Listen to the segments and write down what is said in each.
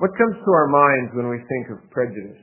What comes to our minds when we think of prejudice?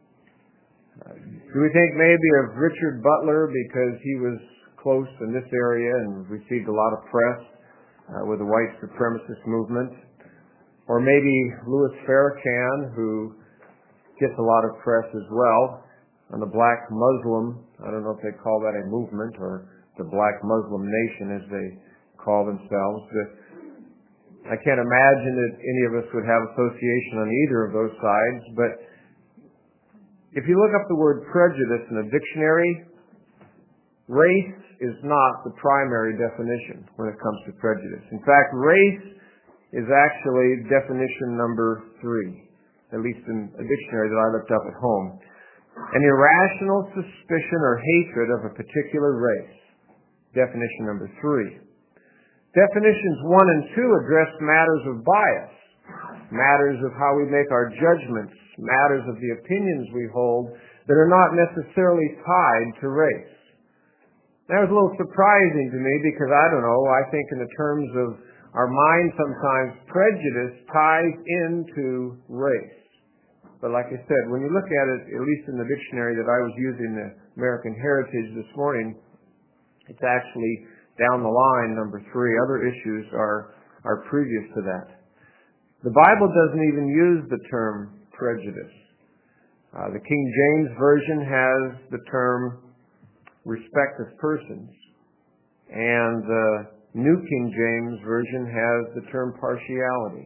Do we think maybe of Richard Butler because he was close in this area and received a lot of press with the white supremacist movement? Or maybe Louis Farrakhan, who gets a lot of press as well, on the Black Muslim, I don't know if they call that a movement, or the Black Muslim Nation as they call themselves. But I can't imagine that any of us would have association on either of those sides. But if you look up the word prejudice in a dictionary, race is not the primary definition when it comes to prejudice. In fact, race is actually definition number 3, at least in a dictionary that I looked up at home. An irrational suspicion or hatred of a particular race. Definition number 3. Definitions 1 and 2 address matters of bias, matters of how we make our judgments, matters of the opinions we hold that are not necessarily tied to race. That was a little surprising to me because, I don't know, I think in the terms of our mind sometimes prejudice ties into race. But like I said, when you look at it, at least in the dictionary that I was using, the American Heritage this morning, it's actually down the line, number 3. Other issues are previous to that. The Bible doesn't even use the term prejudice. The King James Version has the term respect of persons, and the New King James Version has the term partiality.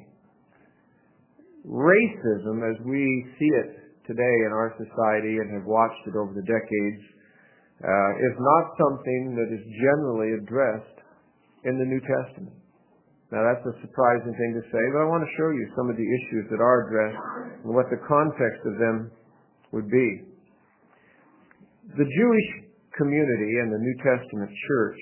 Racism, as we see it today in our society and have watched it over the decades, is not something that is generally addressed in the New Testament. Now that's a surprising thing to say, but I want to show you some of the issues that are addressed and what the context of them would be. The Jewish community and the New Testament church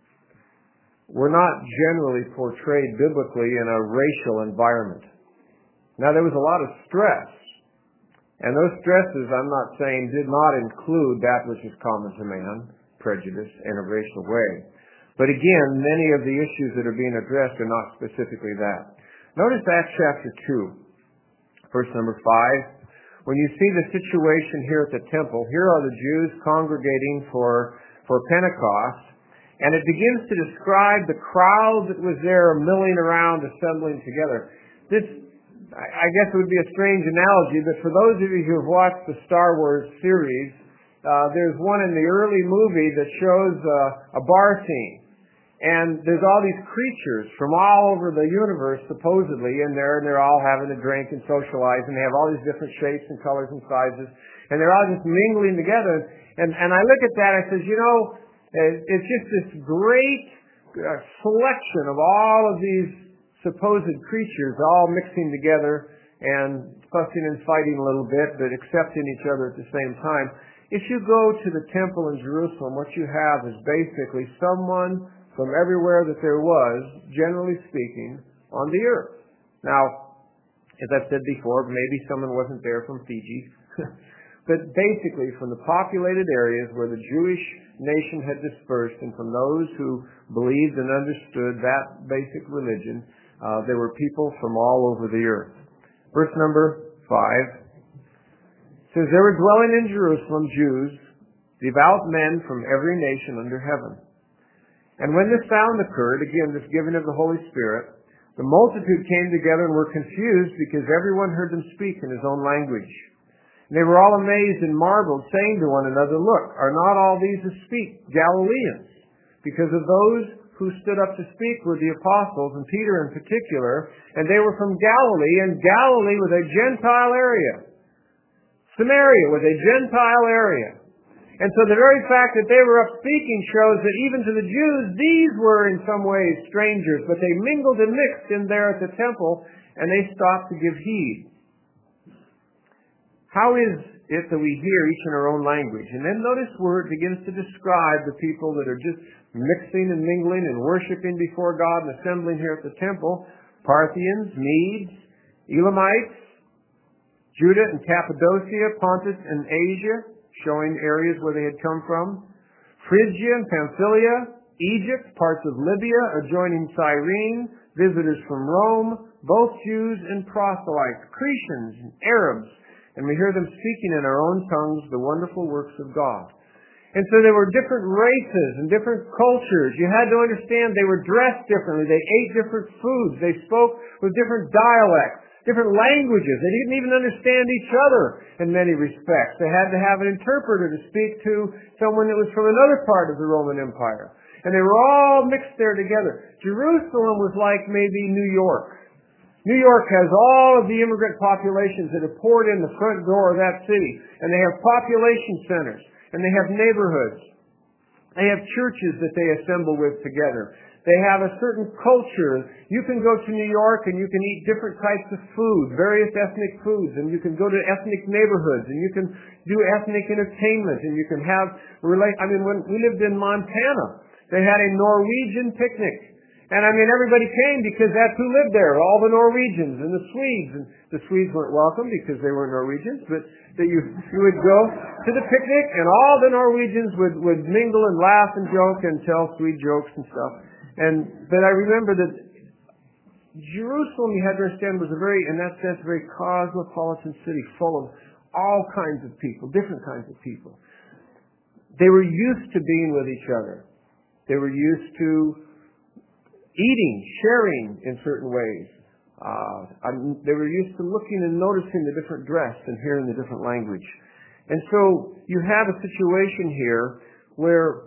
were not generally portrayed biblically in a racial environment. Now there was a lot of stress, and those stresses, I'm not saying, did not include that which is common to man, prejudice in a racial way. But again, many of the issues that are being addressed are not specifically that. Notice Acts chapter 2, verse number 5. When you see the situation here at the temple, here are the Jews congregating for Pentecost, and it begins to describe the crowd that was there milling around, assembling together. This, I guess it would be a strange analogy, but for those of you who have watched the Star Wars series, there's one in the early movie that shows a bar scene. And there's all these creatures from all over the universe supposedly in there, and they're all having a drink and socializing. They have all these different shapes and colors and sizes, and they're all just mingling together. And I look at that and I says, you know, it's just this great selection of all of these supposed creatures all mixing together and fussing and fighting a little bit, but accepting each other at the same time. If you go to the temple in Jerusalem, what you have is basically someone from everywhere that there was, generally speaking, on the earth. Now, as I've said before, maybe someone wasn't there from Fiji, but basically from the populated areas where the Jewish nation had dispersed, and from those who believed and understood that basic religion, there were people from all over the earth. Verse number 5 says, there were dwelling in Jerusalem Jews, devout men from every nation under heaven. And when this sound occurred, again, this giving of the Holy Spirit, the multitude came together and were confused because everyone heard them speak in his own language. And they were all amazed and marveled, saying to one another, look, are not all these who speak Galileans? Because of those who stood up to speak were the apostles, and Peter in particular, and they were from Galilee, and Galilee was a Gentile area. Samaria was a Gentile area. And so the very fact that they were up speaking shows that even to the Jews, these were in some ways strangers, but they mingled and mixed in there at the temple, and they stopped to give heed. How is it that we hear each in our own language? And then notice where it begins to describe the people that are just mixing and mingling and worshiping before God and assembling here at the temple. Parthians, Medes, Elamites, Judah and Cappadocia, Pontus and Asia, showing areas where they had come from. Phrygia and Pamphylia, Egypt, parts of Libya adjoining Cyrene, visitors from Rome, both Jews and proselytes, Cretians and Arabs, and we hear them speaking in our own tongues the wonderful works of God. And so there were different races and different cultures. You had to understand they were dressed differently. They ate different foods. They spoke with different dialects, different languages. They didn't even understand each other in many respects. They had to have an interpreter to speak to someone that was from another part of the Roman Empire. And they were all mixed there together. Jerusalem was like maybe New York. New York has all of the immigrant populations that have poured in the front door of that city. And they have population centers. And they have neighborhoods. They have churches that they assemble with together. They have a certain culture. You can go to New York and you can eat different types of food, various ethnic foods, and you can go to ethnic neighborhoods, and you can do ethnic entertainment, and you can have when we lived in Montana, they had a Norwegian picnic. And everybody came because that's who lived there, all the Norwegians and the Swedes. And the Swedes weren't welcome because they were Norwegians, but that you would go to the picnic and all the Norwegians would mingle and laugh and joke and tell sweet jokes and stuff. But I remember that Jerusalem, you had to understand, was in that sense, a very cosmopolitan city full of all kinds of people, different kinds of people. They were used to being with each other. They were used to eating, sharing in certain ways. They were used to looking and noticing the different dress and hearing the different language. And so you have a situation here where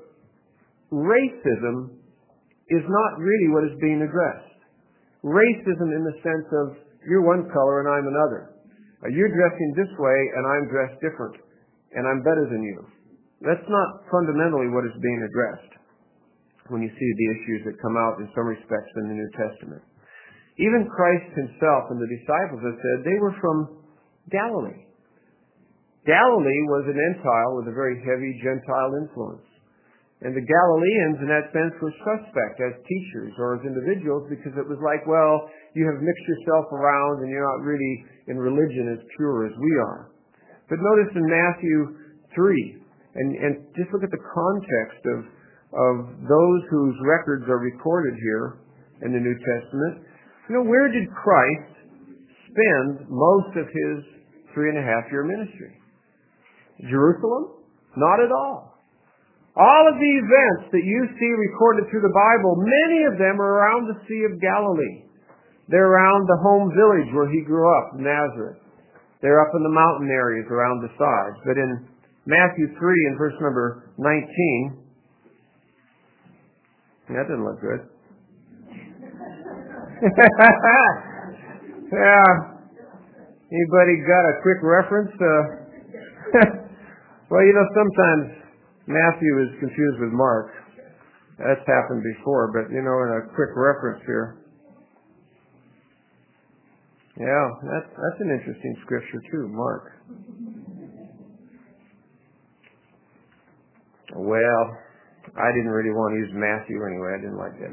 racism is not really what is being addressed. Racism in the sense of you're one color and I'm another. You're dressing this way and I'm dressed different and I'm better than you. That's not fundamentally what is being addressed when you see the issues that come out in some respects in the New Testament. Even Christ himself and the disciples have said they were from Galilee. Galilee was an Gentile with a very heavy Gentile influence. And the Galileans, in that sense, were suspect as teachers or as individuals because it was like, well, you have mixed yourself around and you're not really in religion as pure as we are. But notice in Matthew 3, and just look at the context of those whose records are recorded here in the New Testament. Where did Christ spend most of his 3.5-year ministry? Jerusalem? Not at all. All of the events that you see recorded through the Bible, many of them are around the Sea of Galilee. They're around the home village where he grew up, Nazareth. They're up in the mountain areas around the sides. But in Matthew 3 and verse number 19, that doesn't look good. Yeah. Anybody got a quick reference? Well, sometimes Matthew is confused with Mark. That's happened before, but in a quick reference here. Yeah, that's an interesting scripture too, Mark. Well, I didn't really want to use Matthew anyway. I didn't like that.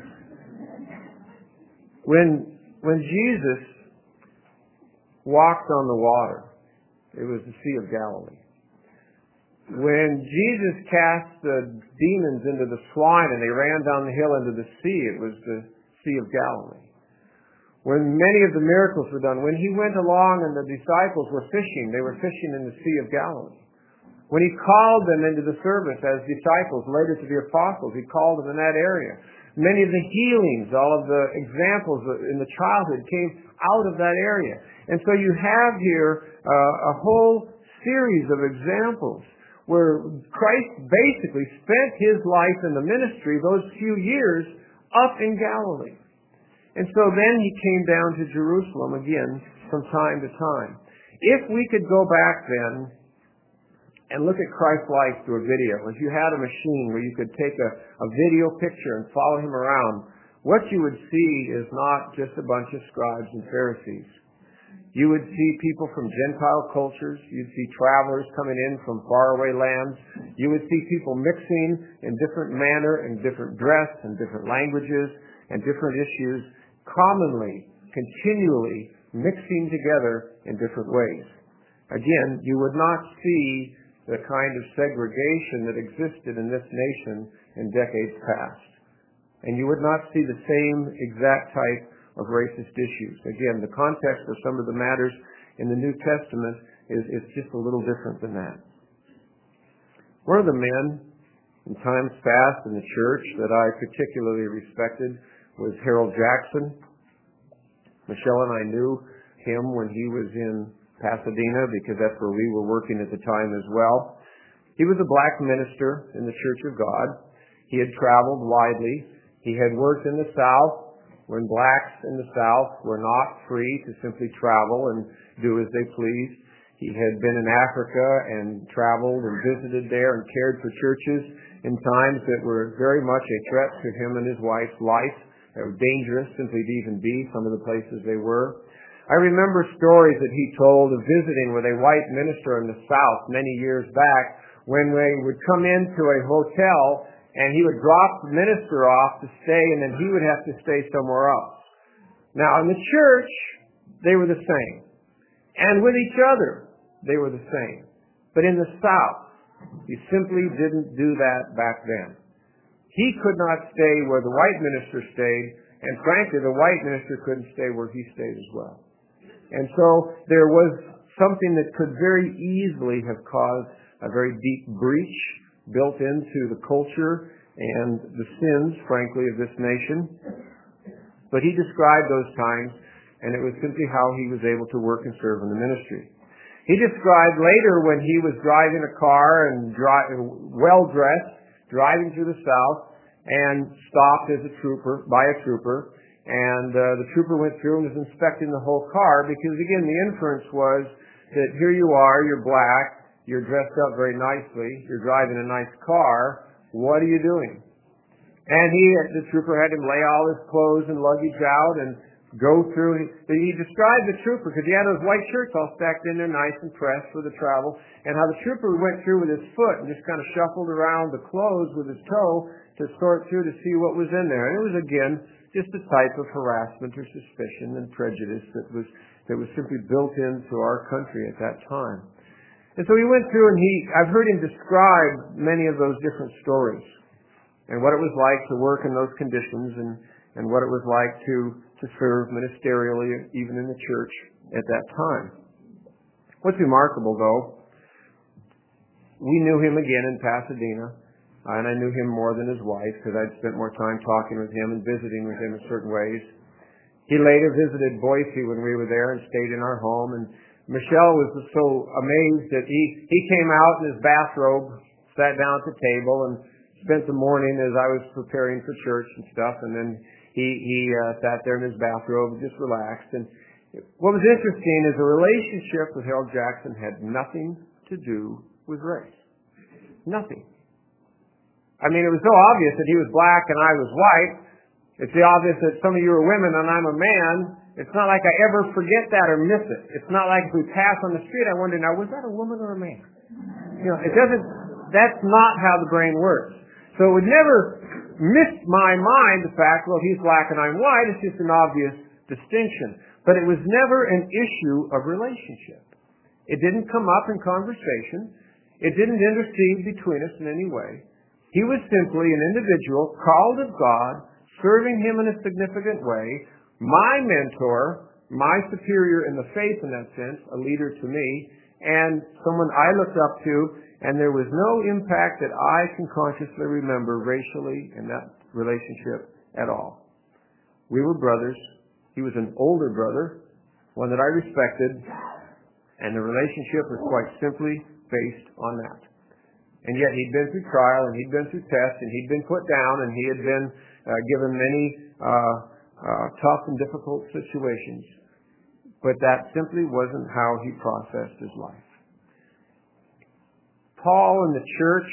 When Jesus walked on the water, it was the Sea of Galilee. When Jesus cast the demons into the swine and they ran down the hill into the sea, it was the Sea of Galilee. When many of the miracles were done, when he went along and the disciples were fishing, they were fishing in the Sea of Galilee. When he called them into the service as disciples, later to be apostles, he called them in that area. Many of the healings, all of the examples in the childhood came out of that area. And so you have here a whole series of examples where Christ basically spent his life in the ministry, those few years, up in Galilee. And so then he came down to Jerusalem again from time to time. If we could go back then and look at Christ's life through a video, if you had a machine where you could take a video picture and follow him around, what you would see is not just a bunch of scribes and Pharisees. You would see people from Gentile cultures. You'd see travelers coming in from faraway lands. You would see people mixing in different manner and different dress and different languages and different issues, commonly, continually mixing together in different ways. Again, you would not see the kind of segregation that existed in this nation in decades past. And you would not see the same exact type of racist issues. Again, the context of some of the matters in the New Testament is just a little different than that. One of the men in times past in the church that I particularly respected was Harold Jackson. Michelle and I knew him when he was in Pasadena because that's where we were working at the time as well. He was a black minister in the Church of God. He had traveled widely. He had worked in the South when blacks in the South were not free to simply travel and do as they pleased. He had been in Africa and traveled and visited there and cared for churches in times that were very much a threat to him and his wife's life. They were dangerous simply to even be some of the places they were. I remember stories that he told of visiting with a white minister in the South many years back when they would come into a hotel and he would drop the minister off to stay and then he would have to stay somewhere else. Now in the church, they were the same. And with each other, they were the same. But in the South, you simply didn't do that back then. He could not stay where the white minister stayed, and frankly, the white minister couldn't stay where he stayed as well. And so there was something that could very easily have caused a very deep breach built into the culture and the sins, frankly, of this nation. But he described those times, and it was simply how he was able to work and serve in the ministry. He described later when he was driving a car and well-dressed, driving through the South, and stopped by a trooper, and the trooper went through and was inspecting the whole car because, again, the inference was that here you are, you're black, you're dressed up very nicely, you're driving a nice car, what are you doing? And the trooper had him lay all his clothes and luggage out and go through. He described the trooper because he had those white shirts all stacked in there nice and pressed for the travel, and how the trooper went through with his foot and just kind of shuffled around the clothes with his toe to sort through to see what was in there. And it was, again, just a type of harassment or suspicion and prejudice that was simply built into our country at that time. And so he went through and I've heard him describe many of those different stories and what it was like to work in those conditions and what it was like to serve ministerially even in the church at that time. What's remarkable, though, we knew him again in Pasadena, and I knew him more than his wife because I'd spent more time talking with him and visiting with him in certain ways. He later visited Boise when we were there and stayed in our home, and Michelle was so amazed that he came out in his bathrobe, sat down at the table, and spent the morning as I was preparing for church and stuff, and then he sat there in his bathrobe and just relaxed. And what was interesting is the relationship with Harold Jackson had nothing to do with race. Nothing. I mean, it was so obvious that he was black and I was white. It's obvious that some of you are women and I'm a man. It's not like I ever forget that or miss it. It's not like if we pass on the street, I wonder, now, was that a woman or a man? That's not how the brain works. So it would never miss my mind the fact, well, he's black and I'm white. It's just an obvious distinction. But it was never an issue of relationship. It didn't come up in conversation. It didn't intercede between us in any way. He was simply an individual called of God, serving him in a significant way, my mentor, my superior in the faith in that sense, a leader to me, and someone I looked up to, and there was no impact that I can consciously remember racially in that relationship at all. We were brothers. He was an older brother, one that I respected, and the relationship was quite simply based on that. And yet he'd been through trial, and he'd been through tests, and he'd been put down, and he had been given many tough and difficult situations. But that simply wasn't how he processed his life. Paul and the church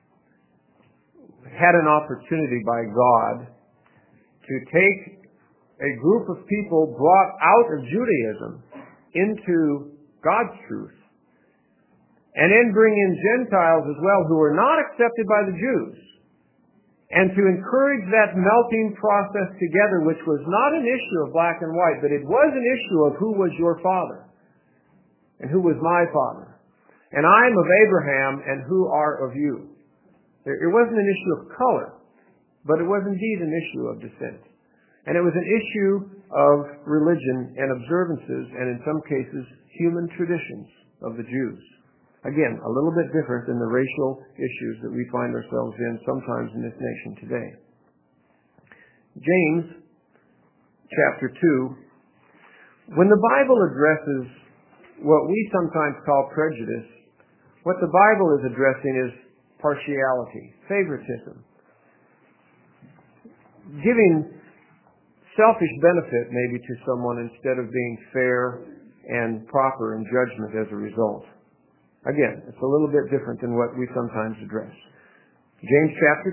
had an opportunity by God to take a group of people brought out of Judaism into God's truth, and then bring in Gentiles as well who were not accepted by the Jews, and to encourage that melting process together, which was not an issue of black and white, but it was an issue of who was your father and who was my father. And I am of Abraham, and who are of you? It wasn't an issue of color, but it was indeed an issue of descent. And it was an issue of religion and observances, and in some cases, human traditions of the Jews. Again, a little bit different than the racial issues that we find ourselves in sometimes in this nation today. James chapter 2, when the Bible addresses what we sometimes call prejudice, what the Bible is addressing is partiality, favoritism, giving selfish benefit maybe to someone instead of being fair and proper in judgment as a result. Again, it's a little bit different than what we sometimes address. James chapter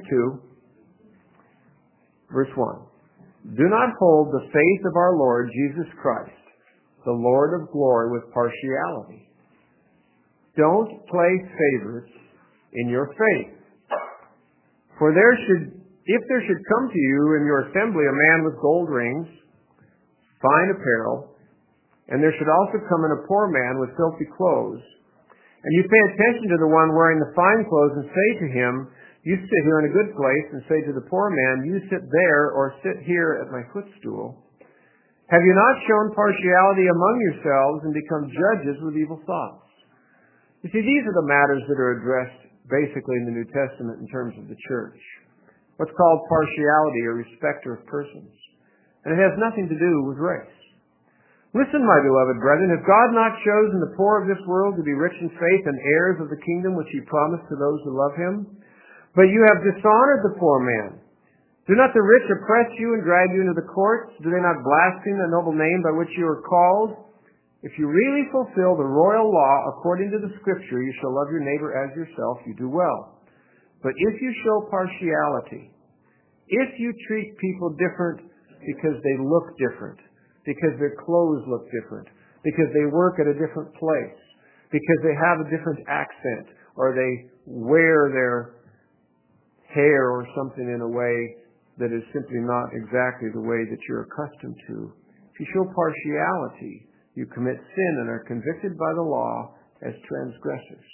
2, verse 1. Do not hold the faith of our Lord Jesus Christ, the Lord of glory, with partiality. Don't play favorites in your faith. For if there should come to you in your assembly a man with gold rings, fine apparel, and there should also come in a poor man with filthy clothes, and you pay attention to the one wearing the fine clothes and say to him, you sit here in a good place, and say to the poor man, you sit there or sit here at my footstool, have you not shown partiality among yourselves and become judges with evil thoughts? You see, these are the matters that are addressed basically in the New Testament in terms of the church. What's called partiality or respecter of persons. And it has nothing to do with race. Listen, my beloved brethren, has God not chosen the poor of this world to be rich in faith and heirs of the kingdom which he promised to those who love him? But you have dishonored the poor man. Do not the rich oppress you and drag you into the courts? Do they not blaspheme the noble name by which you are called? If you really fulfill the royal law according to the Scripture, you shall love your neighbor as yourself, you do well. But if you show partiality, if you treat people different because they look different, because their clothes look different, because they work at a different place, because they have a different accent, or they wear their hair or something in a way that is simply not exactly the way that you're accustomed to. If you show partiality, you commit sin and are convicted by the law as transgressors.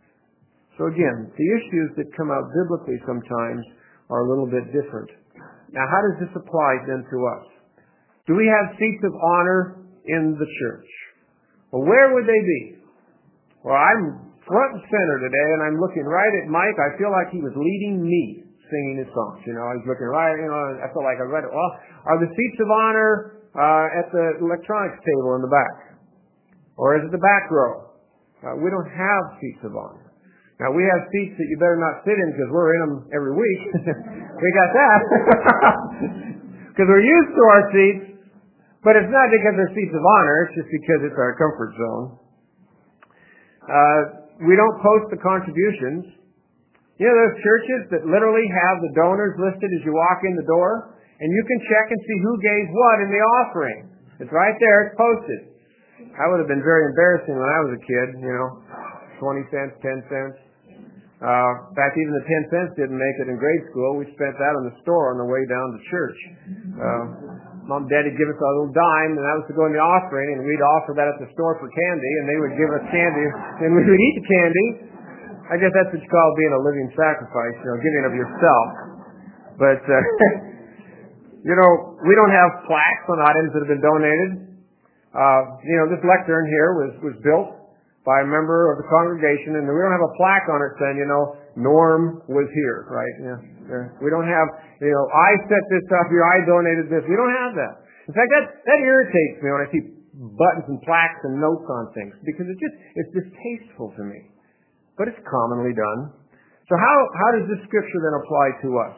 So again, the issues that come out biblically sometimes are a little bit different. Now, how does this apply then to us? Do we have seats of honor in the church? Well, where would they be? Well, I'm front and center today, and I'm looking right at Mike. I feel like he was leading me singing his songs. I was looking right, I felt like I read it. Well, are the seats of honor at the electronics table in the back? Or is it the back row? We don't have seats of honor. Now, we have seats that you better not sit in because we're in them every week. We got that. Because we're used to our seats. But it's not because they're seats of honor. It's just because it's our comfort zone. We don't post the contributions. There's churches that literally have the donors listed as you walk in the door. And you can check and see who gave what in the offering. It's right there. It's posted. That would have been very embarrassing when I was a kid, 20 cents, 10 cents. In fact, even the 10 cents didn't make it in grade school. We spent that in the store on the way down to church. Mom and Dad would give us a little dime, and that was to go in the offering, and we'd offer that at the store for candy, and they would give us candy, and we would eat the candy. I guess that's what you call being a living sacrifice, giving of yourself. But, we don't have plaques on items that have been donated. This lectern here was built by a member of the congregation, and we don't have a plaque on it saying, Norm was here, right? We don't have, I set this up here, I donated this. We don't have that. In fact, that irritates me when I see buttons and plaques and notes on things, because it's distasteful to me. But it's commonly done. So how does this scripture then apply to us?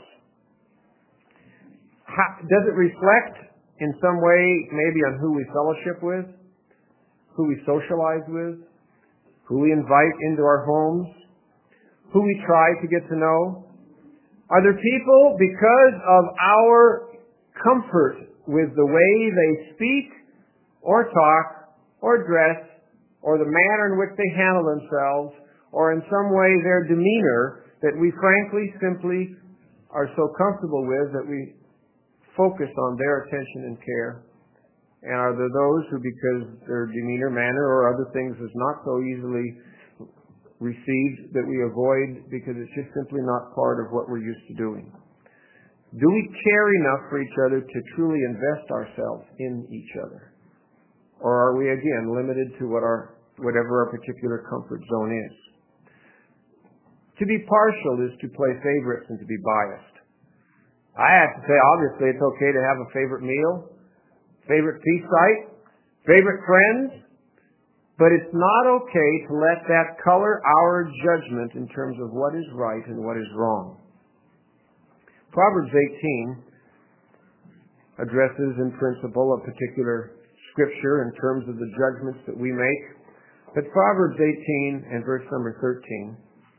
Does it reflect in some way maybe on who we fellowship with, who we socialize with, who we invite into our homes, who we try to get to know? Are there people, because of our comfort with the way they speak or talk or dress or the manner in which they handle themselves or in some way their demeanor, that we frankly simply are so comfortable with that we focus on their attention and care? And are there those who, because their demeanor, manner, or other things is not so easily received, that we avoid because it's just simply not part of what we're used to doing? Do we care enough for each other to truly invest ourselves in each other? Or are we, again, limited to whatever our particular comfort zone is? To be partial is to play favorites and to be biased. I have to say, obviously, it's okay to have a favorite meal, favorite peace site, favorite friends, but it's not okay to let that color our judgment in terms of what is right and what is wrong. Proverbs 18 addresses in principle a particular scripture in terms of the judgments that we make. But Proverbs 18 and verse number 13,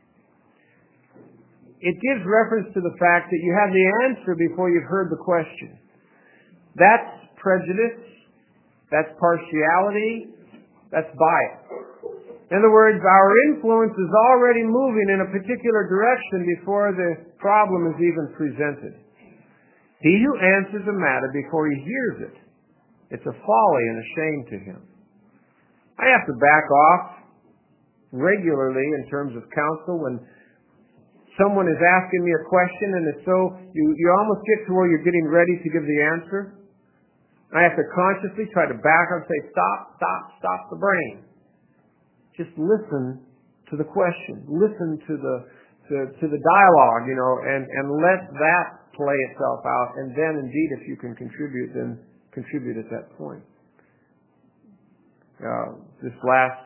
it gives reference to the fact that you have the answer before you've heard the question. That's prejudice. That's partiality. That's bias. In other words, our influence is already moving in a particular direction before the problem is even presented. He who answers a matter before he hears it, it's a folly and a shame to him. I have to back off regularly in terms of counsel when someone is asking me a question, and it's so you almost get to where you're getting ready to give the answer. I have to consciously try to back up and say, stop the brain. Just listen to the question. Listen to the dialogue, and let that play itself out. And then, indeed, if you can contribute, then contribute at that point. This last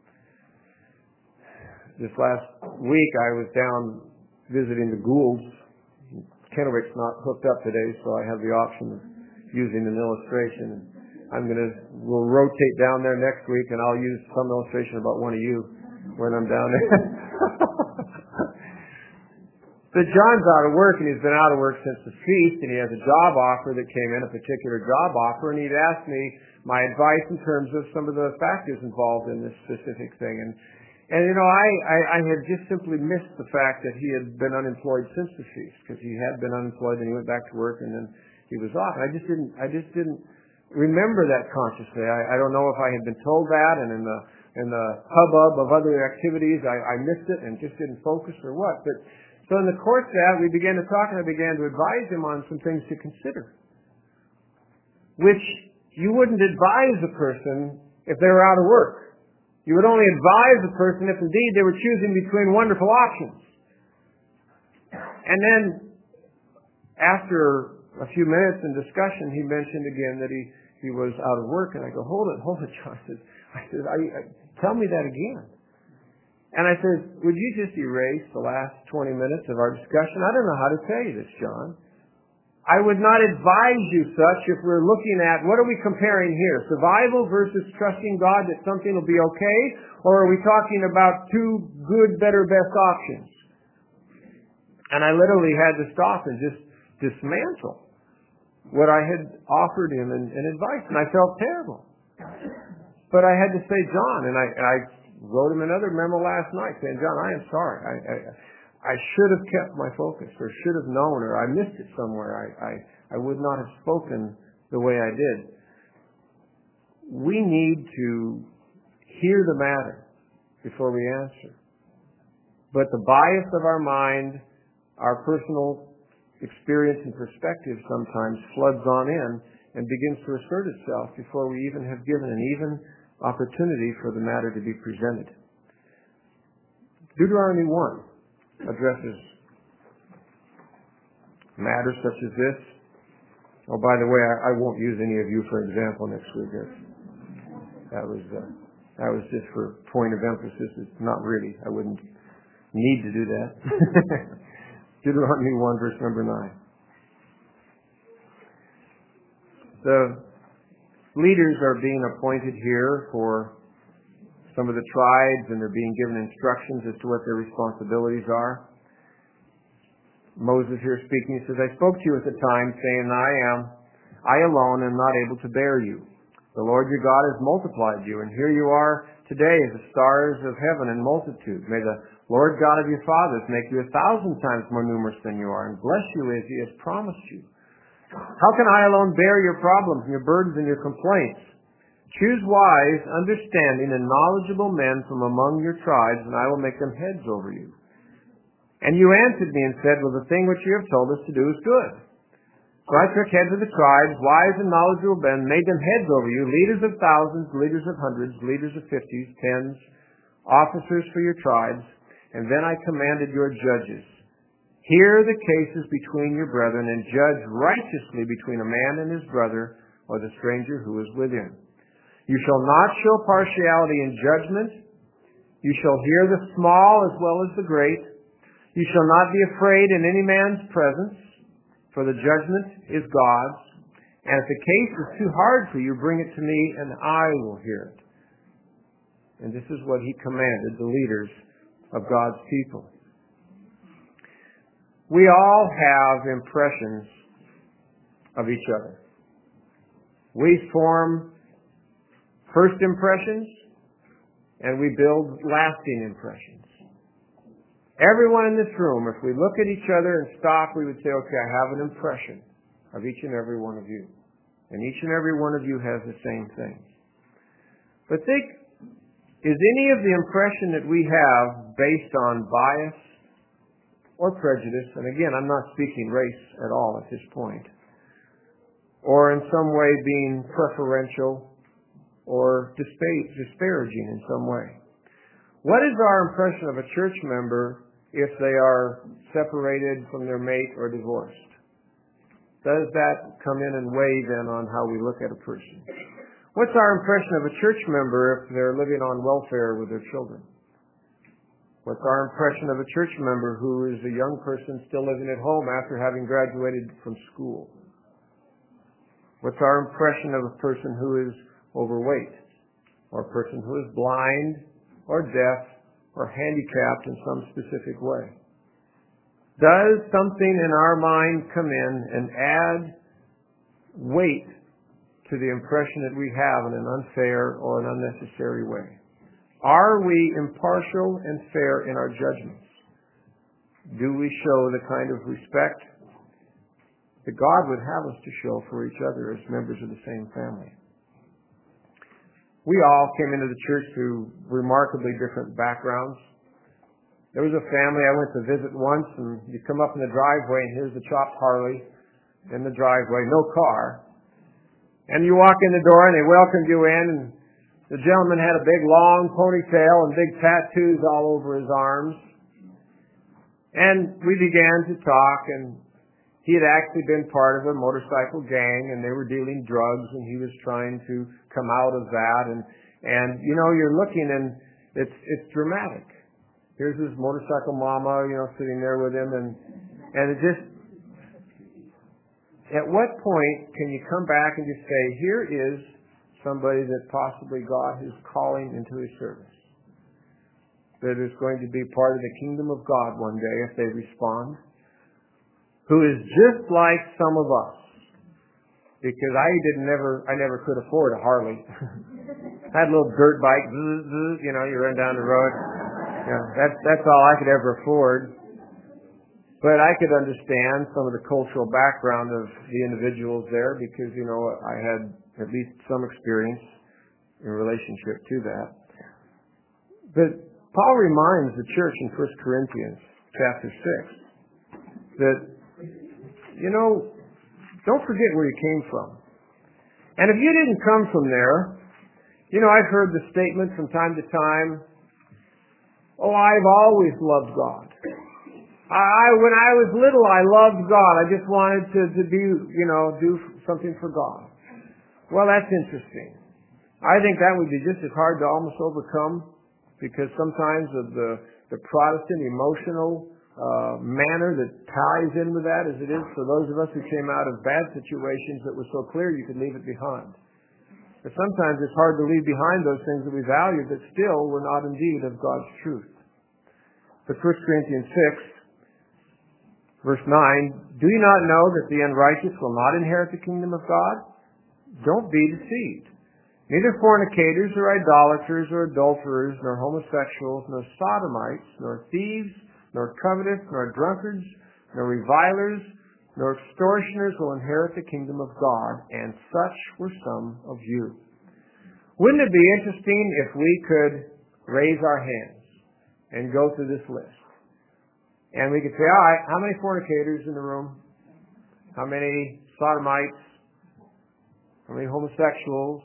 week, I was down visiting the Goulds. Kennewick's not hooked up today, so I have the option of using an illustration. We'll rotate down there next week, and I'll use some illustration about one of you when I'm down there. But John's out of work, and he's been out of work since the feast, and he has a job offer that came in, a particular job offer, and he'd asked me my advice in terms of some of the factors involved in this specific thing. And I had just simply missed the fact that he had been unemployed since the feast, because he had been unemployed, and he went back to work, and then he was off. I just didn't remember that consciously. I don't know if I had been told that, and in the hubbub of other activities, I missed it and just didn't focus or what. But so in the course of that, we began to talk, and I began to advise him on some things to consider, which you wouldn't advise a person if they were out of work. You would only advise a person if indeed they were choosing between wonderful options. And then after a few minutes in discussion, he mentioned again that he was out of work, and I go, hold it, John. I said, tell me that again. And I said, would you just erase the last 20 minutes of our discussion? I don't know how to tell you this, John. I would not advise you such if we're looking at, what are we comparing here? Survival versus trusting God that something will be okay? Or are we talking about two good, better, best options? And I literally had to stop and just dismantle what I had offered him in advice. And I felt terrible. But I had to say, John, and I wrote him another memo last night saying, John, I am sorry. I should have kept my focus, or should have known, or I missed it somewhere. I would not have spoken the way I did. We need to hear the matter before we answer. But the bias of our mind, our personal experience and perspective sometimes floods on in and begins to assert itself before we even have given an even opportunity for the matter to be presented. Deuteronomy 1 addresses matters such as this. Oh, by the way, I won't use any of you for example next week. That was just for point of emphasis. It's not really. I wouldn't need to do that. Deuteronomy 1, verse number 9. The leaders are being appointed here for some of the tribes, and they're being given instructions as to what their responsibilities are. Moses here speaking, he says, I spoke to you at the time, saying, I alone am not able to bear you. The Lord your God has multiplied you, and here you are today as the stars of heaven in multitude. May the Lord God of your fathers make you 1,000 times more numerous than you are, and bless you as he has promised you. How can I alone bear your problems and your burdens and your complaints? Choose wise, understanding, and knowledgeable men from among your tribes, and I will make them heads over you. And you answered me and said, well, the thing which you have told us to do is good. So I took heads of the tribes, wise and knowledgeable men, made them heads over you, leaders of thousands, leaders of hundreds, leaders of 50s, 10s, officers for your tribes, and then I commanded your judges, hear the cases between your brethren, and judge righteously between a man and his brother, or the stranger who is with him. You shall not show partiality in judgment. You shall hear the small as well as the great. You shall not be afraid in any man's presence, for the judgment is God's. And if the case is too hard for you, bring it to me, and I will hear it. And this is what he commanded the leaders of God's people. We all have impressions of each other. We form first impressions, and we build lasting impressions. Everyone in this room, if we look at each other and stop, we would say, okay, I have an impression of each and every one of you. And each and every one of you has the same thing. But think, is any of the impression that we have based on bias or prejudice? And again, I'm not speaking race at all at this point. Or in some way being preferential or disparaging in some way. What is our impression of a church member if they are separated from their mate or divorced? Does that come in and weigh then on how we look at a person? What's our impression of a church member if they're living on welfare with their children? What's our impression of a church member who is a young person still living at home after having graduated from school? What's our impression of a person who is overweight, or a person who is blind, or deaf, or handicapped in some specific way? Does something in our mind come in and add weight to the impression that we have in an unfair or an unnecessary way? Are we impartial and fair in our judgments? Do we show the kind of respect that God would have us to show for each other as members of the same family? We all came into the church through remarkably different backgrounds. There was a family I went to visit once, and you come up in the driveway, and here's the chopped Harley in the driveway, no car. And you walk in the door, and they welcomed you in, and the gentleman had a big long ponytail and big tattoos all over his arms. And we began to talk, and he had actually been part of a motorcycle gang, and they were dealing drugs, and he was trying to come out of that. And you know, you're looking, and it's dramatic. Here's his motorcycle mama, sitting there with him, and it just, at what point can you come back and just say, here is somebody that possibly God is calling into his service, that is going to be part of the kingdom of God one day if they respond, who is just like some of us, because I never could afford a Harley. I had a little dirt bike, you run down the road. That's all I could ever afford. But I could understand some of the cultural background of the individuals there because, I had at least some experience in relationship to that. But Paul reminds the church in 1 Corinthians chapter 6 that, don't forget where you came from. And if you didn't come from there, I've heard the statement from time to time, oh, I've always loved God. When I was little, I loved God. I just wanted to do something for God. Well, that's interesting. I think that would be just as hard to almost overcome because sometimes of the Protestant emotional manner that ties in with that as it is for those of us who came out of bad situations that were so clear you could leave it behind. But sometimes it's hard to leave behind those things that we value that still were not indeed of God's truth. But 1 Corinthians 6, verse 9, do you not know that the unrighteous will not inherit the kingdom of God? Don't be deceived. Neither fornicators or idolaters or adulterers, nor homosexuals, nor sodomites, nor thieves, nor covetous, nor drunkards, nor revilers, nor extortioners will inherit the kingdom of God, and such were some of you. Wouldn't it be interesting if we could raise our hands and go through this list? And we could say, all right, how many fornicators in the room? How many sodomites, how many homosexuals.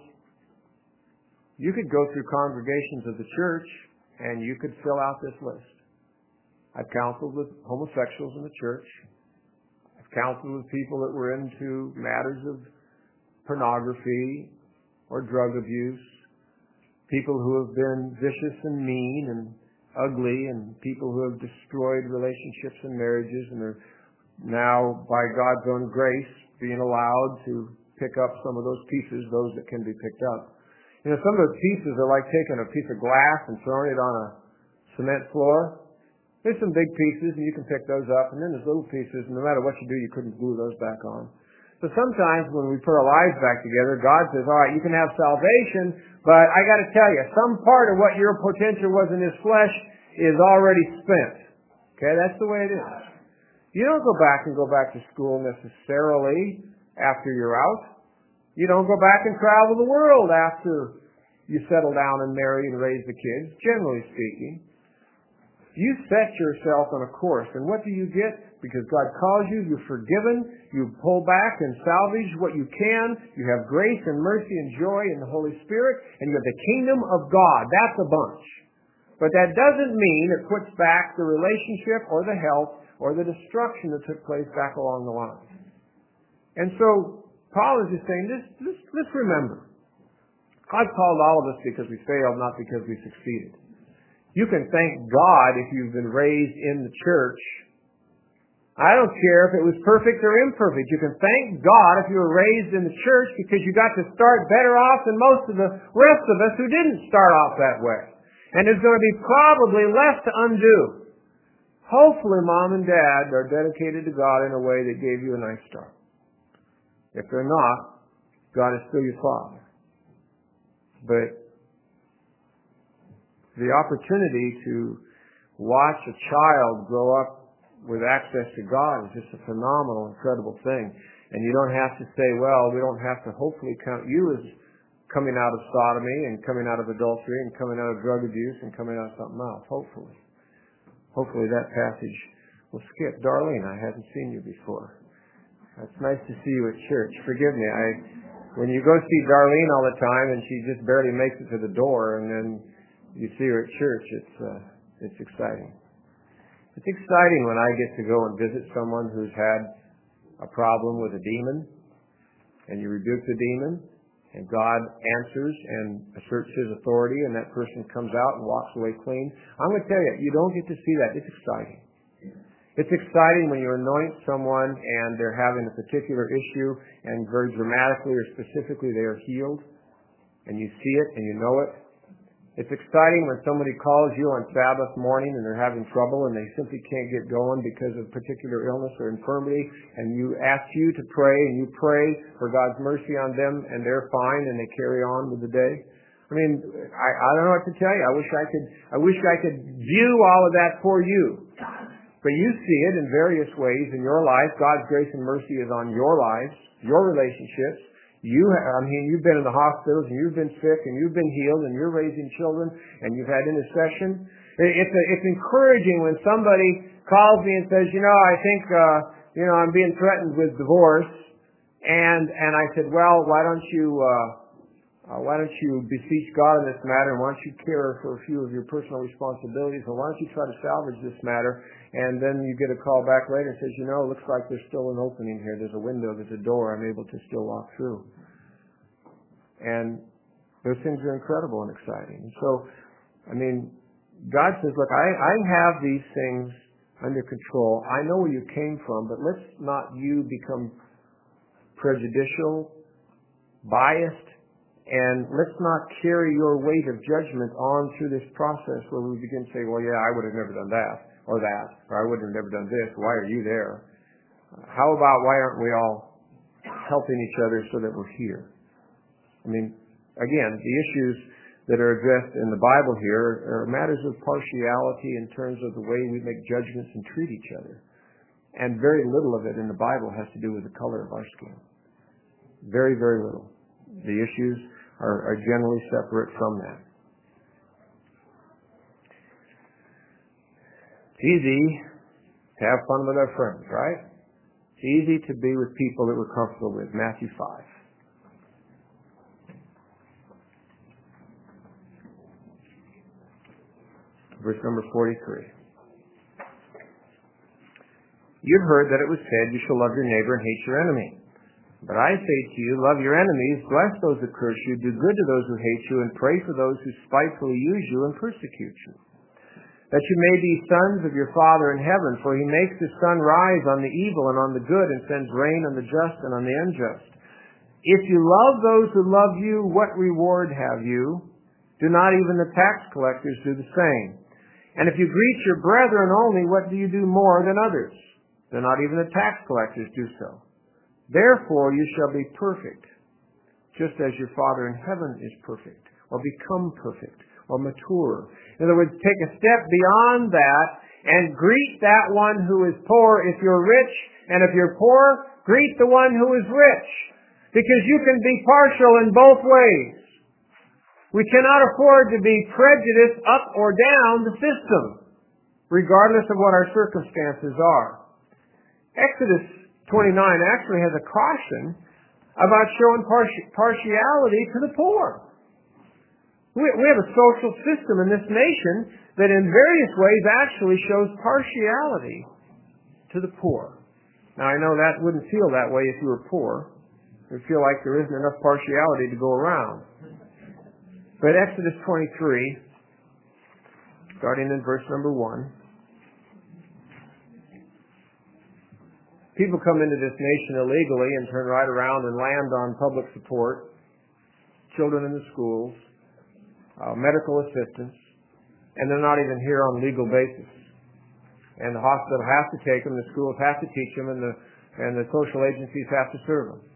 You could go through congregations of the church and you could fill out this list. I've counseled with homosexuals in the church. I've counseled with people that were into matters of pornography or drug abuse, people who have been vicious and mean and ugly, and people who have destroyed relationships and marriages and are now, by God's own grace, being allowed to pick up some of those pieces, those that can be picked up. You know, some of those pieces are like taking a piece of glass and throwing it on a cement floor. There's some big pieces, and you can pick those up, and then there's little pieces, and no matter what you do, you couldn't glue those back on. So sometimes when we put our lives back together, God says, all right, you can have salvation, but I got to tell you, some part of what your potential was in this flesh is already spent. Okay, that's the way it is. You don't go back to school necessarily after you're out. You don't go back and travel the world after you settle down and marry and raise the kids, generally speaking. You set yourself on a course, and what do you get? Because God calls you, you're forgiven, you pull back and salvage what you can, you have grace and mercy and joy in the Holy Spirit, and you have the kingdom of God. That's a bunch. But that doesn't mean it puts back the relationship or the health or the destruction that took place back along the line. And so, Paul is just saying, let's remember. God called all of us because we failed, not because we succeeded. You can thank God if you've been raised in the church. I don't care if it was perfect or imperfect. You can thank God if you were raised in the church because you got to start better off than most of the rest of us who didn't start off that way. And there's going to be probably less to undo. Hopefully Mom and Dad are dedicated to God in a way that gave you a nice start. If they're not, God is still your Father. But the opportunity to watch a child grow up with access to God is just a phenomenal, incredible thing. And you don't have to say, well, we don't have to hopefully count you as coming out of sodomy and coming out of adultery and coming out of drug abuse and coming out of something else, hopefully. Hopefully that passage will skip. Darlene, I haven't seen you before. It's nice to see you at church. Forgive me. When you go see Darlene all the time and she just barely makes it to the door and then you see her at church, it's exciting. It's exciting when I get to go and visit someone who's had a problem with a demon and you rebuke the demon and God answers and asserts His authority and that person comes out and walks away clean. I'm going to tell you, you don't get to see that. It's exciting. It's exciting when you anoint someone and they're having a particular issue and very dramatically or specifically they are healed and you see it and you know it. It's exciting when somebody calls you on Sabbath morning and they're having trouble and they simply can't get going because of particular illness or infirmity and you ask you to pray and you pray for God's mercy on them and they're fine and they carry on with the day. I mean, I don't know what to tell you. I wish I could view all of that for you. But you see it in various ways in your life. God's grace and mercy is on your lives, your relationships. You've been in the hospitals and you've been sick and you've been healed and you're raising children and you've had intercession. It's encouraging when somebody calls me and says, I think, I'm being threatened with divorce. And I said, well, why don't you beseech God in this matter and why don't you care for a few of your personal responsibilities and why don't you try to salvage this matter? And then you get a call back later and says, it looks like there's still an opening here. There's a window, there's a door. I'm able to still walk through. And those things are incredible and exciting. And so, God says, look, I have these things under control. I know where you came from, but let's not you become prejudicial, biased, and let's not carry your weight of judgment on through this process where we begin to say, well, yeah, I would have never done that. Or I would have never done this. Why are you there? How about why aren't we all helping each other so that we're here? Again, the issues that are addressed in the Bible here are matters of partiality in terms of the way we make judgments and treat each other. And very little of it in the Bible has to do with the color of our skin. Very, very little. The issues are generally separate from that. It's easy to have fun with our friends, right? Easy to be with people that we're comfortable with. Matthew 5. Verse number 43. You've heard that it was said, you shall love your neighbor and hate your enemy. But I say to you, love your enemies, bless those who curse you, do good to those who hate you, and pray for those who spitefully use you and persecute you. That you may be sons of your Father in heaven, for he makes his sun rise on the evil and on the good, and sends rain on the just and on the unjust. If you love those who love you, what reward have you? Do not even the tax collectors do the same? And if you greet your brethren only, what do you do more than others? Do not even the tax collectors do so? Therefore you shall be perfect, just as your Father in heaven is perfect, or become perfect, or mature. In other words, take a step beyond that and greet that one who is poor if you're rich, and if you're poor, greet the one who is rich. Because you can be partial in both ways. We cannot afford to be prejudiced up or down the system, regardless of what our circumstances are. Exodus 29 actually has a caution about showing partiality to the poor. We have a social system in this nation that in various ways actually shows partiality to the poor. Now I know that wouldn't feel that way if you were poor. You feel like there isn't enough partiality to go around. But Exodus 23, starting in verse number 1, people come into this nation illegally and turn right around and land on public support, children in the schools, medical assistance, and they're not even here on a legal basis. And the hospital has to take them, the schools have to teach them, and the social agencies have to serve them.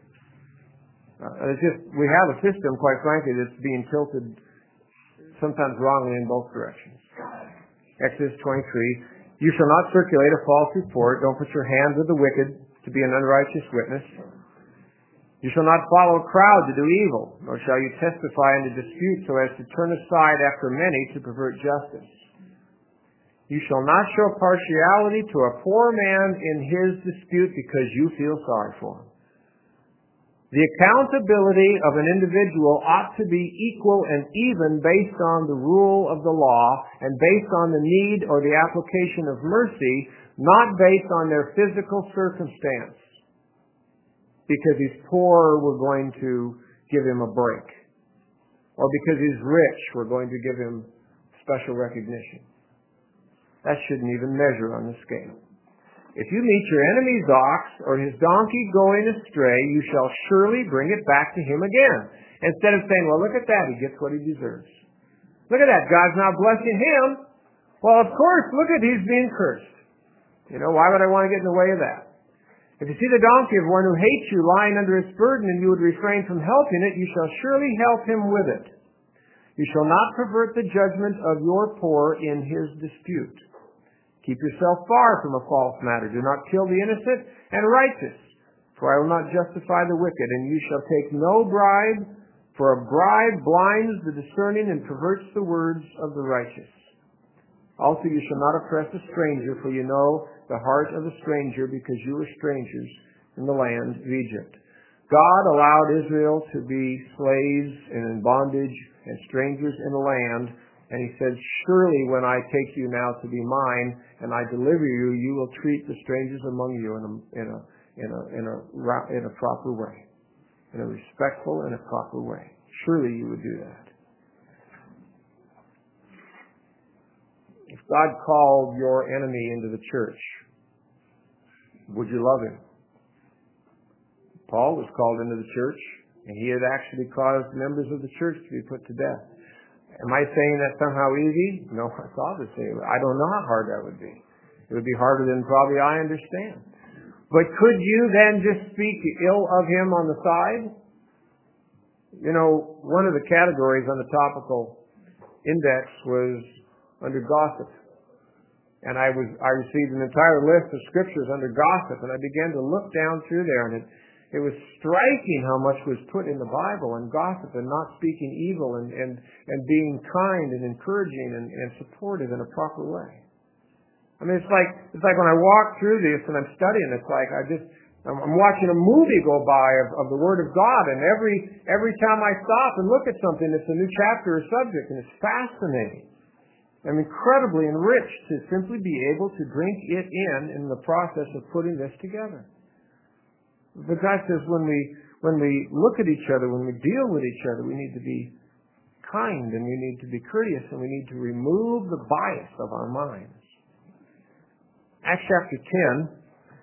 We have a system, quite frankly, that's being tilted sometimes wrongly in both directions. Exodus 23. You shall not circulate a false report. Don't put your hand with the wicked to be an unrighteous witness. You shall not follow a crowd to do evil, nor shall you testify in a dispute so as to turn aside after many to pervert justice. You shall not show partiality to a poor man in his dispute because you feel sorry for him. The accountability of an individual ought to be equal and even based on the rule of the law and based on the need or the application of mercy, not based on their physical circumstance. Because he's poor, we're going to give him a break. Or because he's rich, we're going to give him special recognition. That shouldn't even measure on the scale. If you meet your enemy's ox or his donkey going astray, you shall surely bring it back to him again. Instead of saying, well, look at that, he gets what he deserves. Look at that, God's not blessing him. Well, of course, look at he's being cursed. Why would I want to get in the way of that? If you see the donkey of one who hates you lying under its burden and you would refrain from helping it, you shall surely help him with it. You shall not pervert the judgment of your poor in his dispute. Keep yourself far from a false matter. Do not kill the innocent and righteous, for I will not justify the wicked, and you shall take no bribe, for a bribe blinds the discerning and perverts the words of the righteous. Also you shall not oppress a stranger, for you know the heart of a stranger, because you were strangers in the land of Egypt. God allowed Israel to be slaves and in bondage and strangers in the land. And he said, surely when I take you now to be mine and I deliver you, you will treat the strangers among you in a proper way, in a respectful and a proper way. Surely you would do that. If God called your enemy into the church, would you love him? Paul was called into the church, and he had actually caused members of the church to be put to death. Am I saying that somehow easy? No, it's obviously. I don't know how hard that would be. It would be harder than probably I understand. But could you then just speak ill of him on the side? One of the categories on the topical index was under gossip. And I received an entire list of scriptures under gossip, and I began to look down through there, and it was striking how much was put in the Bible and gossip and not speaking evil and being kind and encouraging and supportive in a proper way. I mean, it's like when I walk through this and I'm studying, it's like I'm watching a movie go by of the Word of God, and every time I stop and look at something, it's a new chapter or subject, and it's fascinating. I'm incredibly enriched to simply be able to drink it in the process of putting this together. But God says when we look at each other, when we deal with each other, we need to be kind, and we need to be courteous, and we need to remove the bias of our minds. Acts chapter 10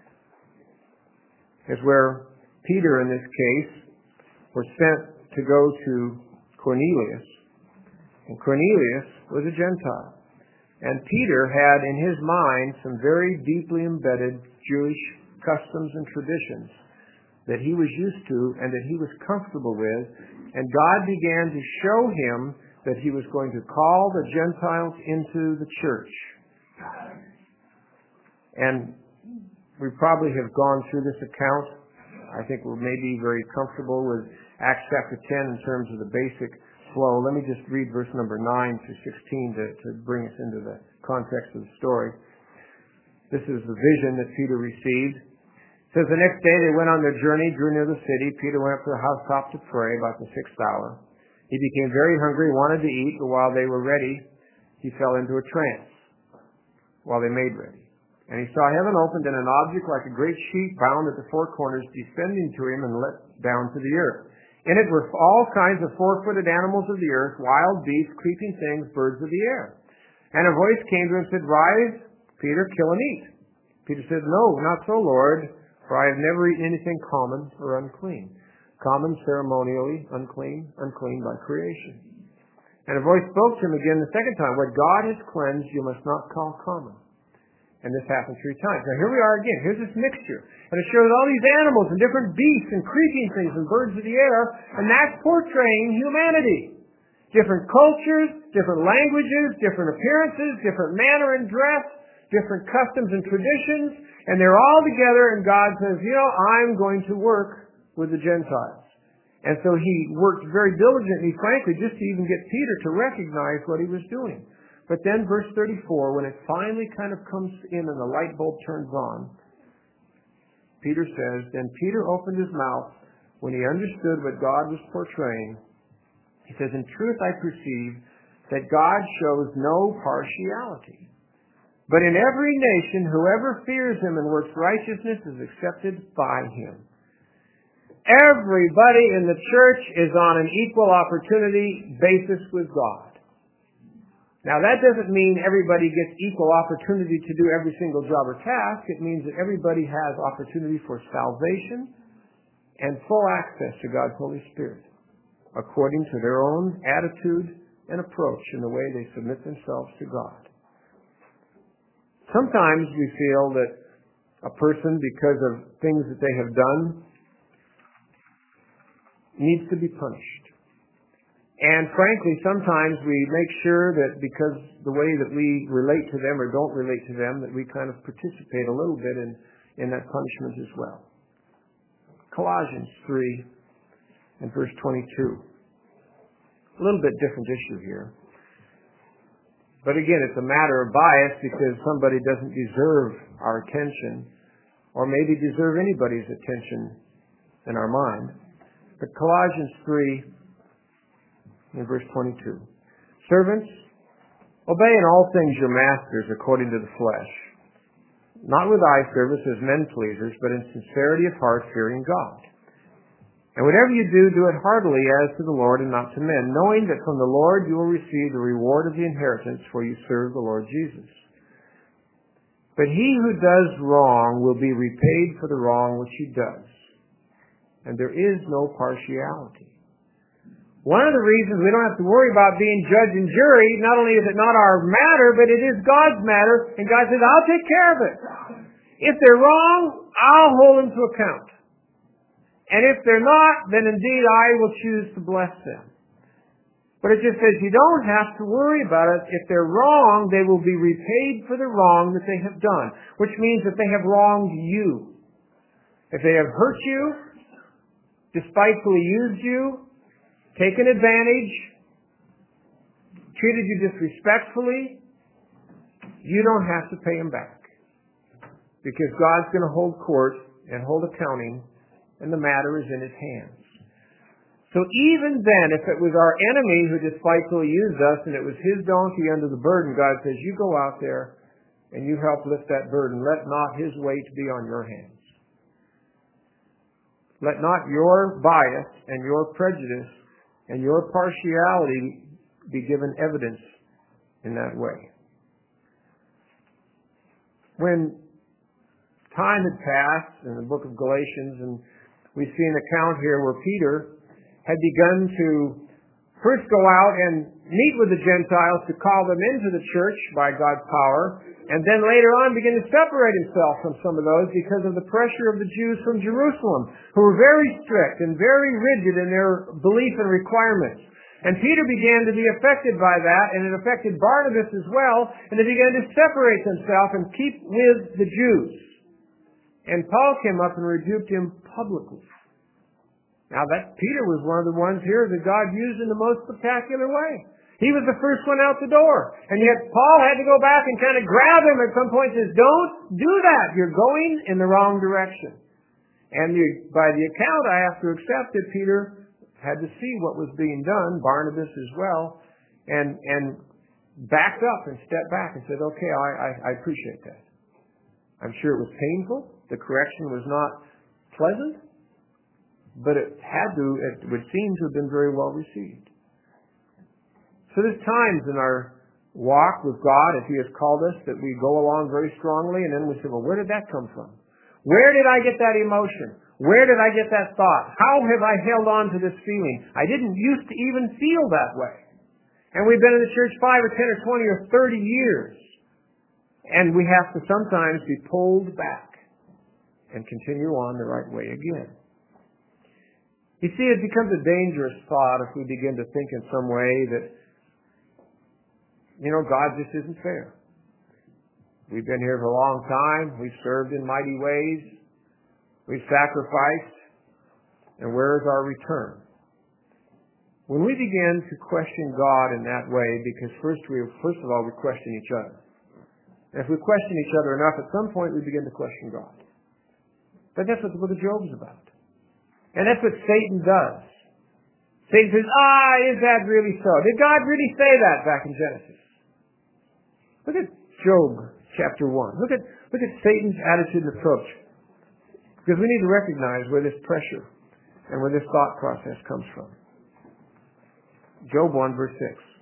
is where Peter, in this case, was sent to go to Cornelius. And Cornelius was a Gentile. And Peter had in his mind some very deeply embedded Jewish customs and traditions that he was used to and that he was comfortable with. And God began to show him that he was going to call the Gentiles into the church. And we probably have gone through this account. I think we're maybe very comfortable with Acts chapter 10 in terms of the basic flow. Let me just read verse number 9 through 16 to bring us into the context of the story. This is the vision that Peter received. It says, the next day they went on their journey, drew near the city. Peter went up to the housetop to pray about the 6th hour. He became very hungry, wanted to eat, but while they were ready, he fell into a trance while they made ready. And he saw heaven opened and an object like a great sheet bound at the four corners descending to him and let down to the earth. In it were all kinds of four-footed animals of the earth, wild beasts, creeping things, birds of the air. And a voice came to him and said, rise, Peter, kill and eat. Peter said, no, not so, Lord, for I have never eaten anything common or unclean. Common, ceremonially, unclean, unclean by creation. And a voice spoke to him again the second time, what God has cleansed you must not call common. And this happened 3 times. Now here we are again. Here's this mixture. And it shows all these animals and different beasts and creeping things and birds of the air. And that's portraying humanity. Different cultures, different languages, different appearances, different manner and dress, different customs and traditions. And they're all together and God says, I'm going to work with the Gentiles. And so he worked very diligently, frankly, just to even get Peter to recognize what he was doing. But then verse 34, when it finally kind of comes in and the light bulb turns on, Peter says, then Peter opened his mouth when he understood what God was portraying. He says, in truth I perceive that God shows no partiality. But in every nation, whoever fears him and works righteousness is accepted by him. Everybody in the church is on an equal opportunity basis with God. Now that doesn't mean everybody gets equal opportunity to do every single job or task. It means that everybody has opportunity for salvation and full access to God's Holy Spirit according to their own attitude and approach in the way they submit themselves to God. Sometimes we feel that a person, because of things that they have done, needs to be punished. And frankly, sometimes we make sure that because the way that we relate to them or don't relate to them, that we kind of participate a little bit in that punishment as well. Colossians 3 and verse 22. A little bit different issue here. But again, it's a matter of bias because somebody doesn't deserve our attention or maybe deserve anybody's attention in our mind. But Colossians 3 in verse 22. Servants, obey in all things your masters according to the flesh, not with eye service as men pleasers, but in sincerity of heart, fearing God. And whatever you do, do it heartily as to the Lord and not to men, knowing that from the Lord you will receive the reward of the inheritance, for you serve the Lord Jesus. But he who does wrong will be repaid for the wrong which he does. And there is no partiality. One of the reasons we don't have to worry about being judge and jury, not only is it not our matter, but it is God's matter, and God says, I'll take care of it. If they're wrong, I'll hold them to account. And if they're not, then indeed I will choose to bless them. But it just says you don't have to worry about it. If they're wrong, they will be repaid for the wrong that they have done, which means that they have wronged you. If they have hurt you, despitefully used you, taken advantage, treated you disrespectfully, you don't have to pay them back. Because God's going to hold court and hold accounting, and the matter is in his hands. So even then, if it was our enemy who despitefully used us and it was his donkey under the burden, God says, you go out there and you help lift that burden. Let not his weight be on your hands. Let not your bias and your prejudice and your partiality be given evidence in that way. When time had passed in the book of Galatians, and we see an account here where Peter had begun to first go out and meet with the Gentiles to call them into the church by God's power, and then later on begin to separate himself from some of those because of the pressure of the Jews from Jerusalem, who were very strict and very rigid in their belief and requirements. And Peter began to be affected by that, and it affected Barnabas as well, and they began to separate themselves and keep with the Jews. And Paul came up and rebuked him publicly. Now that Peter was one of the ones here that God used in the most spectacular way. He was the first one out the door. And yet Paul had to go back and kind of grab him at some point and says, don't do that. You're going in the wrong direction. And by the account, I have to accept that Peter had to see what was being done, Barnabas as well, and backed up and stepped back and said, okay, I appreciate that. I'm sure it was painful. The correction was not pleasant, but it would seem to have been very well received. So there's times in our walk with God, if He has called us, that we go along very strongly, and then we say, well, where did that come from? Where did I get that emotion? Where did I get that thought? How have I held on to this feeling? I didn't used to even feel that way. And we've been in the church 5 or 10 or 20 or 30 years. And we have to sometimes be pulled back and continue on the right way again. You see, it becomes a dangerous thought if we begin to think in some way that, God just isn't fair. We've been here for a long time. We've served in mighty ways. We've sacrificed. And where is our return? When we begin to question God in that way, because first of all, we question each other. And if we question each other enough, at some point we begin to question God. But that's what the book of Job is about. And that's what Satan does. Satan says, is that really so? Did God really say that back in Genesis? Look at Job chapter 1. Look at Satan's attitude and approach. Because we need to recognize where this pressure and where this thought process comes from. Job 1 verse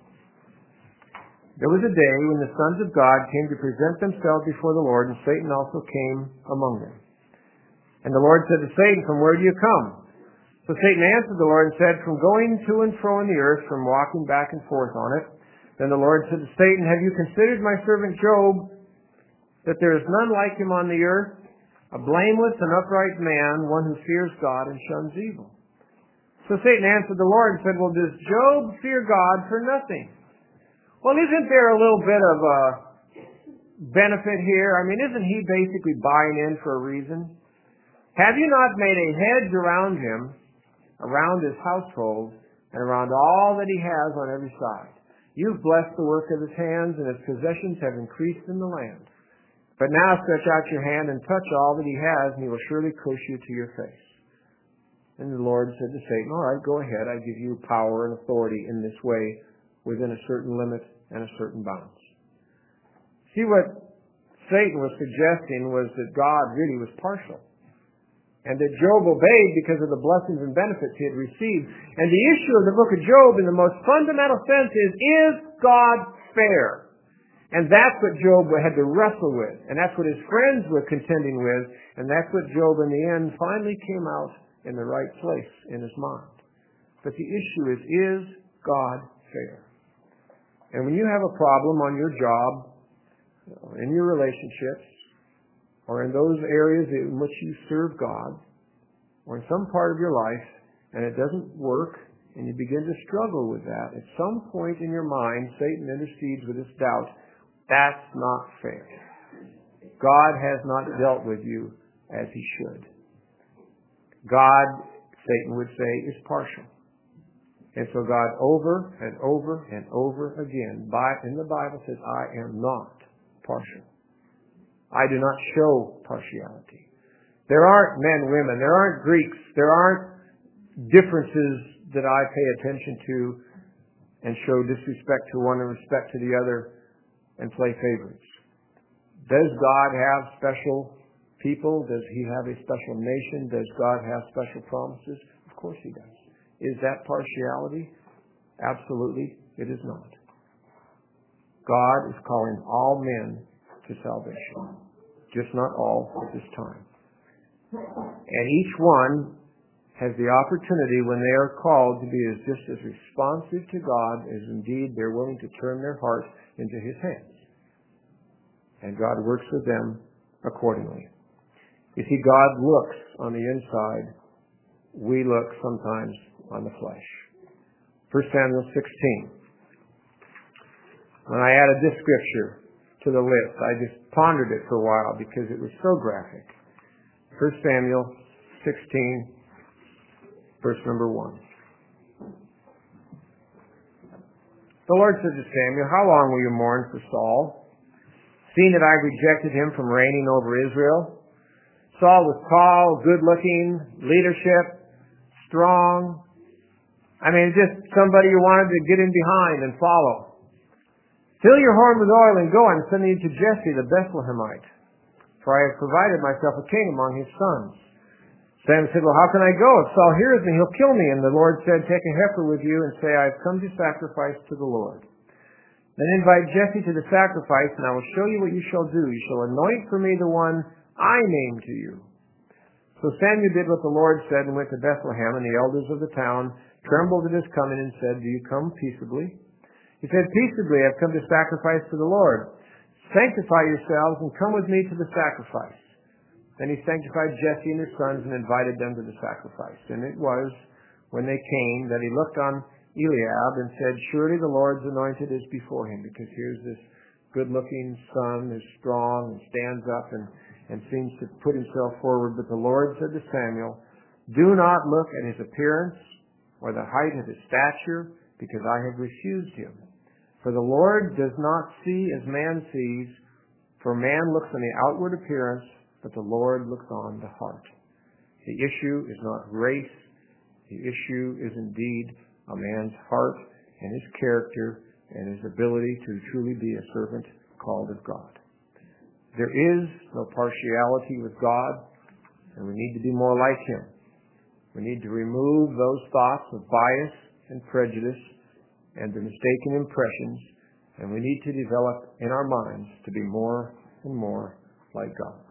6. There was a day when the sons of God came to present themselves before the Lord, and Satan also came among them. And the Lord said to Satan, from where do you come? So Satan answered the Lord and said, from going to and fro in the earth, from walking back and forth on it. Then the Lord said to Satan, have you considered my servant Job, that there is none like him on the earth, a blameless and upright man, one who fears God and shuns evil? So Satan answered the Lord and said, well, does Job fear God for nothing? Well, isn't there a little bit of a benefit here? I mean, isn't he basically buying in for a reason? Have you not made a hedge around him, around his household, and around all that he has on every side? You've blessed the work of his hands, and his possessions have increased in the land. But now stretch out your hand and touch all that he has, and he will surely curse you to your face. And the Lord said to Satan, all right, go ahead. I give you power and authority in this way within a certain limit and a certain bounds. See, what Satan was suggesting was that God really was partial, and that Job obeyed because of the blessings and benefits he had received. And the issue of the book of Job in the most fundamental sense is God fair? And that's what Job had to wrestle with. And that's what his friends were contending with. And that's what Job in the end finally came out in the right place in his mind. But the issue is God fair? And when you have a problem on your job, in your relationships, or in those areas in which you serve God, or in some part of your life, and it doesn't work, and you begin to struggle with that, at some point in your mind, Satan intercedes with this doubt. That's not fair. God has not dealt with you as He should. God, Satan would say, is partial. And so God over and over and over again in the Bible says, I am not partial. I do not show partiality. There aren't men, women. There aren't Greeks. There aren't differences that I pay attention to and show disrespect to one and respect to the other and play favorites. Does God have special people? Does He have a special nation? Does God have special promises? Of course He does. Is that partiality? Absolutely, it is not. God is calling all men to salvation. Just not all at this time. And each one has the opportunity when they are called to be just as responsive to God as indeed they're willing to turn their heart into His hands. And God works with them accordingly. You see, God looks on the inside. We look sometimes on the flesh. 1 Samuel 16. When I added this scripture to the list, I just pondered it for a while because it was so graphic. 1 Samuel 16, verse number 1. The Lord said to Samuel, "How long will you mourn for Saul, seeing that I rejected him from reigning over Israel?" Saul was tall, good-looking, leadership, strong. I mean, just somebody you wanted to get in behind and follow. "Fill your horn with oil and go. I'm sending you to Jesse the Bethlehemite, for I have provided myself a king among his sons." Samuel said, "Well, how can I go? If Saul hears me, he'll kill me." And the Lord said, "Take a heifer with you and say, I've come to sacrifice to the Lord. Then invite Jesse to the sacrifice, and I will show you what you shall do. You shall anoint for me the one I name to you." So Samuel did what the Lord said and went to Bethlehem, and the elders of the town trembled at his coming and said, "Do you come peaceably?" He said, "Peaceably, I've come to sacrifice to the Lord. Sanctify yourselves and come with me to the sacrifice." Then he sanctified Jesse and his sons and invited them to the sacrifice. And it was, when they came, that he looked on Eliab and said, "Surely the Lord's anointed is before him," because here's this good-looking son who's strong and stands up and seems to put himself forward. But the Lord said to Samuel, "Do not look at his appearance or the height of his stature, because I have refused him. For the Lord does not see as man sees, for man looks on the outward appearance, but the Lord looks on the heart." The issue is not race. The issue is indeed a man's heart and his character and his ability to truly be a servant called of God. There is no partiality with God, and we need to be more like Him. We need to remove those thoughts of bias and prejudice and the mistaken impressions, and we need to develop in our minds to be more and more like God.